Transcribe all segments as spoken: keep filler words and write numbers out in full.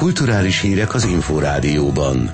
Kulturális hírek az Inforádióban.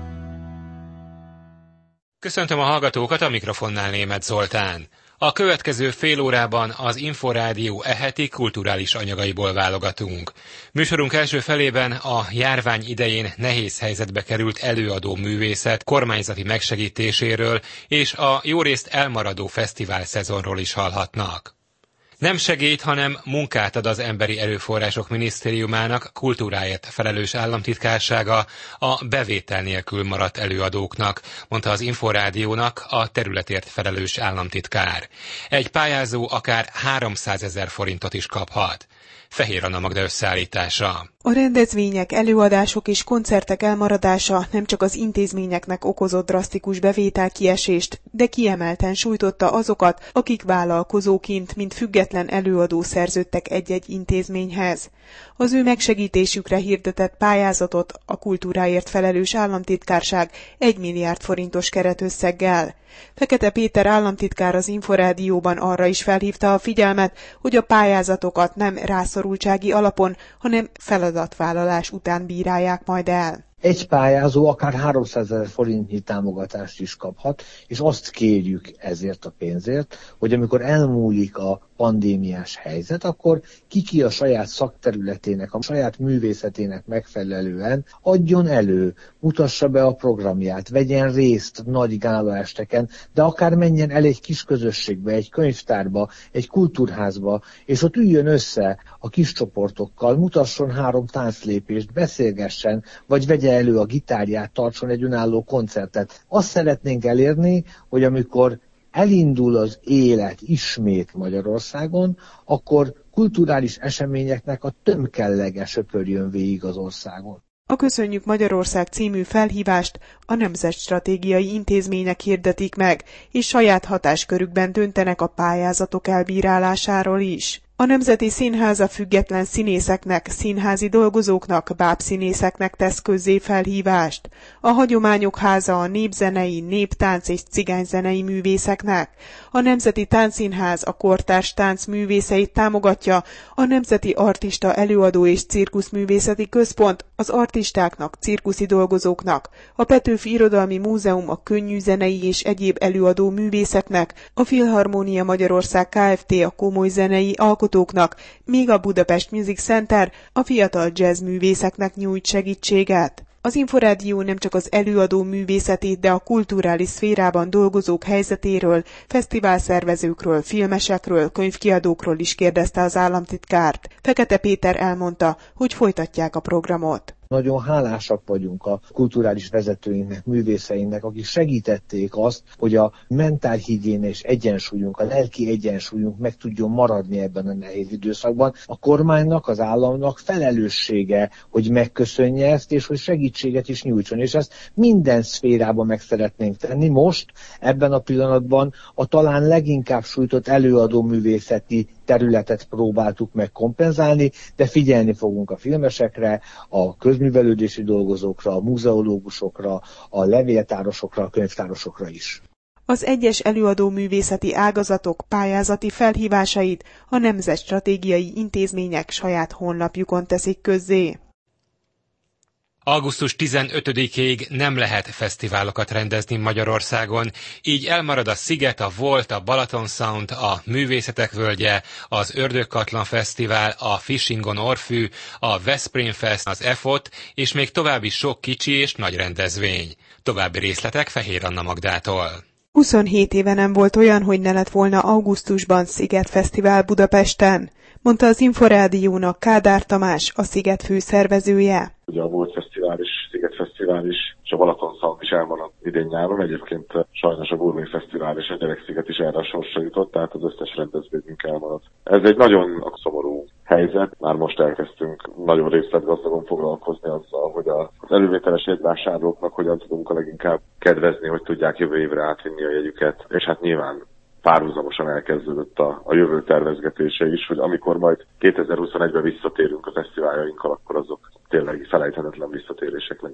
Köszöntöm a hallgatókat, a mikrofonnál Németh Zoltán. A következő fél órában az Inforádió e-heti kulturális anyagaiból válogatunk. Műsorunk első felében a járvány idején nehéz helyzetbe került előadó művészet kormányzati megsegítéséről és a jórészt elmaradó fesztivál szezonról is hallhatnak. Nem segít, hanem munkát ad az Emberi Erőforrások Minisztériumának kultúráért felelős államtitkársága a bevétel nélkül maradt előadóknak, mondta az Inforádiónak a területért felelős államtitkár. Egy pályázó akár háromszázezer forintot is kaphat. Fehér Anna Magda összeállítása. A rendezvények, előadások és koncertek elmaradása nem csak az intézményeknek okozott drasztikus bevételkiesést, de kiemelten sújtotta azokat, akik vállalkozóként, mint független előadó szerződtek egy-egy intézményhez. Az ő megsegítésükre hirdetett pályázatot a kultúráért felelős államtitkárság egy milliárd forintos keretösszeggel. Fekete Péter államtitkár az Inforádióban arra is felhívta a figyelmet, hogy a pályázatokat nem rászorultsági alapon, hanem feladatvállalás után bírálják majd el. Egy pályázó akár háromszázezer forintnyi támogatást is kaphat, és azt kérjük ezért a pénzért, hogy amikor elmúlik a pandémiás helyzet, akkor ki-ki a saját szakterületének, a saját művészetének megfelelően adjon elő, mutassa be a programját, vegyen részt nagy gálaesteken, de akár menjen el egy kis közösségbe, egy könyvtárba, egy kultúrházba, és ott üljön össze a kis csoportokkal, mutasson három tánclépést, beszélgessen, vagy vegye elő a gitárját, tartson egy önálló koncertet. Azt szeretnénk elérni, hogy amikor elindul az élet ismét Magyarországon, akkor kulturális eseményeknek a tömkellege söpörjön végig az országon. A Köszönjük Magyarország című felhívást a nemzetstratégiai intézmények hirdetik meg, és saját hatáskörükben döntenek a pályázatok elbírálásáról is. A Nemzeti Színház a független színészeknek, színházi dolgozóknak, bábszínészeknek tesz közzé felhívást. A Hagyományok Háza a népzenei, néptánc és cigányzenei művészeknek. A Nemzeti Táncszínház a kortárs tánc művészeit támogatja, a Nemzeti Artista Előadó és Cirkuszművészeti Központ az artistáknak, cirkuszi dolgozóknak, a Petőfi Irodalmi Múzeum a könnyűzenei és egyéb előadó művészeknek, a Filharmónia Magyarország Kft. A komoly zenei alkotóknak, míg a Budapest Music Center a fiatal jazzművészeknek nyújt segítséget. Az Inforádió nem csak az előadó művészetét, de a kulturális szférában dolgozók helyzetéről, fesztiválszervezőkről, filmesekről, könyvkiadókról is kérdezte az államtitkárt. Fekete Péter elmondta, hogy folytatják a programot. Nagyon hálásak vagyunk a kulturális vezetőinknek, művészeinknek, akik segítették azt, hogy a mentálhigiénés egyensúlyunk, a lelki egyensúlyunk meg tudjon maradni ebben a nehéz időszakban. A kormánynak, az államnak felelőssége, hogy megköszönje ezt, és hogy segítséget is nyújtson. És ezt minden szférában meg szeretnénk tenni. Most, ebben a pillanatban a talán leginkább sújtott előadó művészeti területet próbáltuk meg kompenzálni, de figyelni fogunk a filmesekre, a közművelődési dolgozókra, a múzeológusokra, a levéltárosokra, a könyvtárosokra is. Az egyes előadó művészeti ágazatok pályázati felhívásait a nemzetstratégiai intézmények saját honlapjukon teszik közzé. augusztus tizenötödikéig nem lehet fesztiválokat rendezni Magyarországon, így elmarad a Sziget, a Volt, a Balaton Sound, a Művészetek Völgye, az Ördögkatlan Fesztivál, a Fishingon Orfű, a Veszprém Fest, az e fot, és még további sok kicsi és nagy rendezvény. További részletek Fehér Anna Magdától. huszonhét éve nem volt olyan, hogy ne lett volna augusztusban Sziget Fesztivál Budapesten, mondta az Inforádiónak Kádár Tamás, a Sziget főszervezője. Ugye a Volt Fesztivál is, Sziget Fesztivál is, és a Balaton Sound is elmaradt idén nyáron. Egyébként sajnos a Gurmé Fesztivál és a Gyereksziget is erre a sorsra jutott, tehát az összes rendezvényünk elmaradt. Ez egy nagyon szomorú helyzet. Már most elkezdtünk nagyon részletgazdagon foglalkozni azzal, hogy az elővételes jegyvásárlóknak hogyan tudunk a leginkább kedvezni, hogy tudják jövő évre átvinni a jegyüket. És hát nyilván párhuzamosan elkezdődött a, a jövő tervezgetése is, hogy amikor majd kétezer-huszonegyben visszatérünk a fesztiváljainkkal, akkor azok tényleg felejthetetlen visszatérések legyenek.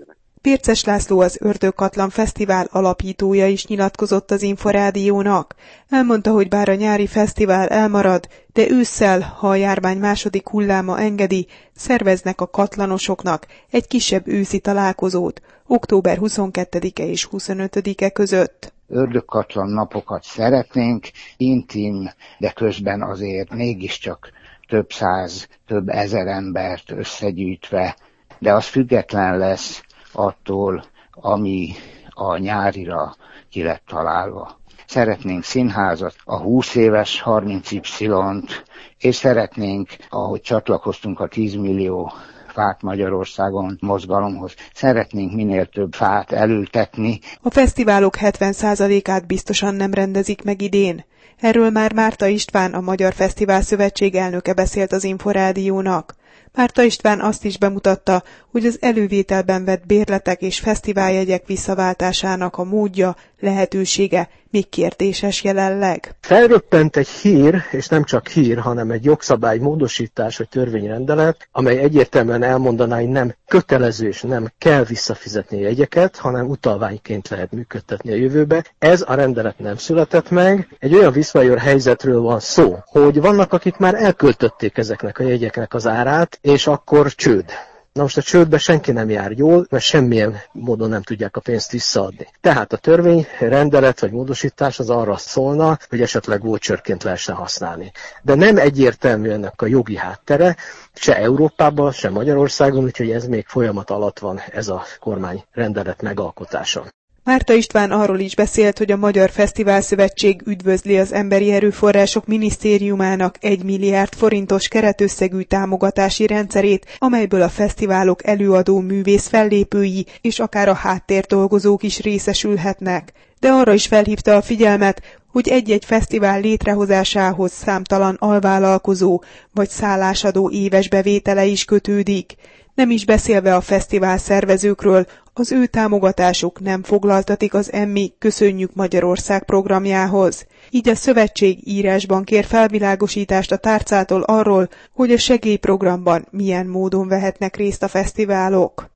Vérces László, az Ördögkatlan Fesztivál alapítója is nyilatkozott az Inforádiónak. Elmondta, hogy bár a nyári fesztivál elmarad, de ősszel, ha a járvány második hulláma engedi, szerveznek a katlanosoknak egy kisebb őszi találkozót október huszonkettedike és huszonötödike között. Ördögkatlan napokat szeretnénk, intim, de közben azért mégiscsak több száz, több ezer embert összegyűjtve, de az független lesz attól, ami a nyárira ki lett találva. Szeretnénk színházat, a húsz éves harminc Y-t, és szeretnénk, ahogy csatlakoztunk a tíz millió fát Magyarországon mozgalomhoz, szeretnénk minél több fát elültetni. A fesztiválok hetven százalékát biztosan nem rendezik meg idén. Erről már Márta István, a Magyar Fesztivál Szövetség elnöke beszélt az Inforádiónak. Márta István azt is bemutatta, hogy az elővételben vett bérletek és fesztiváljegyek visszaváltásának a módja, lehetősége még kérdéses jelenleg. Felröppent egy hír, és nem csak hír, hanem egy jogszabály módosítás vagy törvényrendelet, amely egyértelműen elmondaná, hogy nem kötelező és nem kell visszafizetni a jegyeket, hanem utalványként lehet működtetni a jövőbe. Ez a rendelet nem született meg. Egy olyan viszmajor helyzetről van szó, hogy vannak, akik már elköltötték ezeknek a jegyeknek az árát, és akkor csőd. Na most a csődbe senki nem jár jól, mert semmilyen módon nem tudják a pénzt visszaadni. Tehát a törvény, rendelet vagy módosítás az arra szólna, hogy esetleg voucherként lehessen használni. De nem egyértelmű ennek a jogi háttere, se Európában, se Magyarországon, úgyhogy ez még folyamat alatt van, ez a kormány rendelet megalkotása. Márta István arról is beszélt, hogy a Magyar Fesztivál Szövetség üdvözli az Emberi Erőforrások Minisztériumának egy milliárd forintos keretösszegű támogatási rendszerét, amelyből a fesztiválok előadó művész fellépői és akár a háttérdolgozók is részesülhetnek. De arra is felhívta a figyelmet, hogy egy-egy fesztivál létrehozásához számtalan alvállalkozó vagy szállásadó éves bevétele is kötődik. Nem is beszélve a fesztivál szervezőkről, az ő támogatásuk nem foglaltatik az Emmi Köszönjük Magyarország programjához. Így a szövetség írásban kér felvilágosítást a tárcától arról, hogy a segélyprogramban milyen módon vehetnek részt a fesztiválok.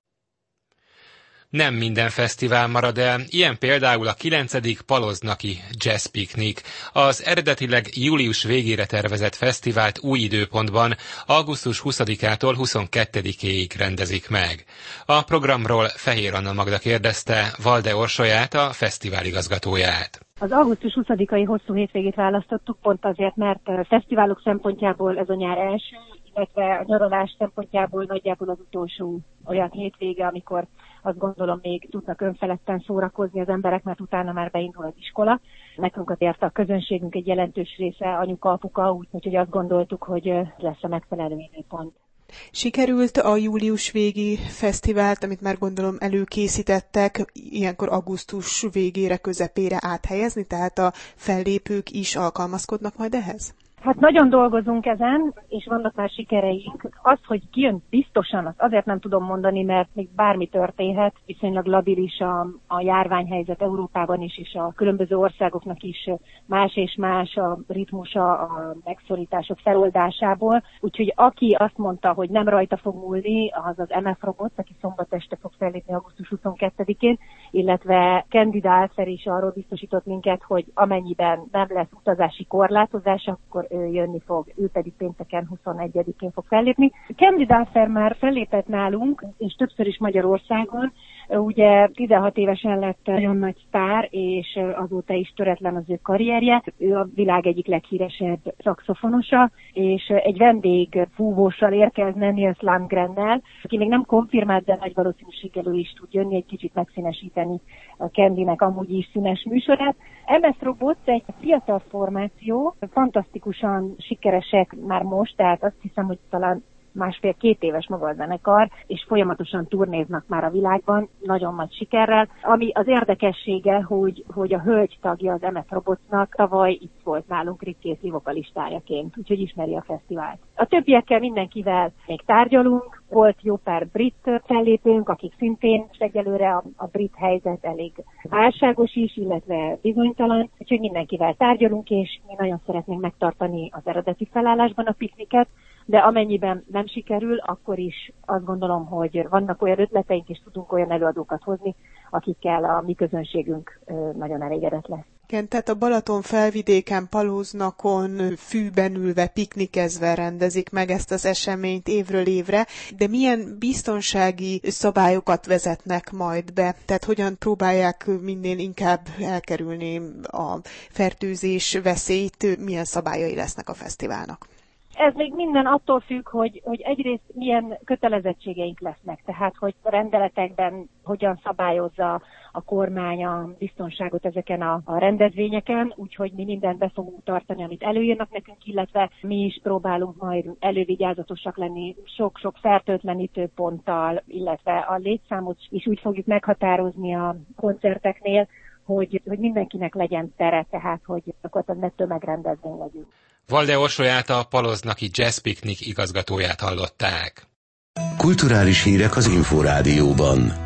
Nem minden fesztivál marad el, ilyen például a kilencedik Paloznaki Jazz Picnic. Az eredetileg július végére tervezett fesztivált új időpontban, augusztus huszadikától huszonkettedikéig rendezik meg. A programról Fehér Anna Magda kérdezte Valde Orsolyát, a fesztivál igazgatóját. Az augusztus huszadikai hosszú hétvégét választottuk, pont azért, mert fesztiválok szempontjából ez a nyár első, illetve a nyaralás szempontjából nagyjából az utolsó olyan hétvége, amikor azt gondolom még tudnak önfeledten szórakozni az emberek, mert utána már beindul az iskola. Nekünk azért a közönségünk egy jelentős része anyuka, apuka, úgyhogy azt gondoltuk, hogy lesz a megfelelő időpont. Sikerült a július végi fesztivált, amit már gondolom előkészítettek, ilyenkor augusztus végére, közepére áthelyezni, tehát a fellépők is alkalmazkodnak majd ehhez? Hát nagyon dolgozunk ezen, és vannak már sikereink. Az, hogy kijön biztosan, azt azért nem tudom mondani, mert még bármi történhet, viszonylag labilis a, a járványhelyzet Európában is, és a különböző országoknak is más és más a ritmusa a megszorítások feloldásából. Úgyhogy aki azt mondta, hogy nem rajta fog múlni, az az em ef Robots, aki szombat este fog fellépni augusztus huszonkettedikén, illetve Candy Dalfer is arról biztosított minket, hogy amennyiben nem lesz utazási korlátozás, akkor ő jönni fog, ő pedig pénteken huszonegyedikén fog fellépni. Candy Dalfer már fellépett nálunk, és többször is Magyarországon. Ugye tizenhat évesen lett nagyon nagy sztár, és azóta is töretlen az ő karrierje. Ő a világ egyik leghíresebb szaxofonosa, és egy vendég fúvóssal érkezne, Nils Landgrennel, aki még nem konfirmált, de nagy valószínűséggel ő is tud jönni, egy kicsit megszínesíteni a Candynek amúgy is színes műsorát. em es Robots egy fiatal formáció, fantasztikusan sikeresek már most, tehát azt hiszem, hogy talán másfél-két éves maga a zenekar, és folyamatosan turnéznak már a világban, nagyon nagy sikerrel. Ami az érdekessége, hogy, hogy a hölgy tagja az em es Robotsnak tavaly itt volt nálunk Rick Casey vokalistájaként, úgyhogy ismeri a fesztivált. A többiekkel mindenkivel még tárgyalunk, volt jó pár brit fellépőnk, akik szintén egyelőre a, a brit helyzet elég válságos is, illetve bizonytalan, úgyhogy mindenkivel tárgyalunk, és mi nagyon szeretnénk megtartani az eredeti felállásban a pikniket, de amennyiben nem sikerül, akkor is azt gondolom, hogy vannak olyan ötleteink, és tudunk olyan előadókat hozni, akikkel a mi közönségünk nagyon elégedett lesz. Igen, tehát a Balaton felvidéken, Palóznakon, fűben ülve, piknikezve rendezik meg ezt az eseményt évről évre, de milyen biztonsági szabályokat vezetnek majd be? Tehát hogyan próbálják minél inkább elkerülni a fertőzés veszélyt, milyen szabályai lesznek a fesztiválnak? Ez még minden attól függ, hogy, hogy egyrészt milyen kötelezettségeink lesznek, tehát hogy a rendeletekben hogyan szabályozza a kormány a biztonságot ezeken a, a rendezvényeken, úgyhogy mi mindent be fogunk tartani, amit előírnak nekünk, illetve mi is próbálunk majd elővigyázatosak lenni sok-sok fertőtlenítő ponttal, illetve a létszámot is úgy fogjuk meghatározni a koncerteknél, hogy, hogy mindenkinek legyen tere, tehát hogy akkor ne tömegrendezvény legyünk. Valde Orsolyát, a Paloznaki Jazz Picnic igazgatóját hallották. Kulturális hírek az Inforádióban.